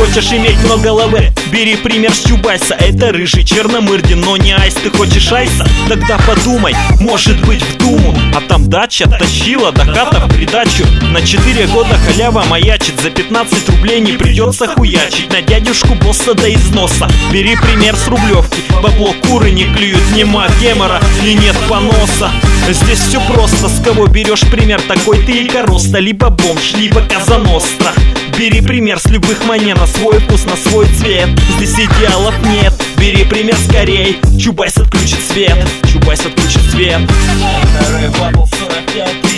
хочешь иметь много лавы? Бери пример с Чубайса. Это рыжий черномырдин, но не айс. Ты хочешь айса? Тогда подумай, может быть в Думу. А там дача тащила до хата в придачу. На 4 года халява маячит. За 15 рублей не придется хуячить. На дядюшку босса до износа. Бери пример с Рублевки. Бабло куры не клюют, нема гемора и нет поноса. Здесь все просто, с кого берешь пример, такой ты и короста. Либо бомж, либо Казаностра. Бери пример с любых манер, на свой вкус, на свой цвет. Здесь идеалов нет, бери пример скорей. Чубайс отключит свет, Чубайс отключит свет. Это Рэп Батл 45.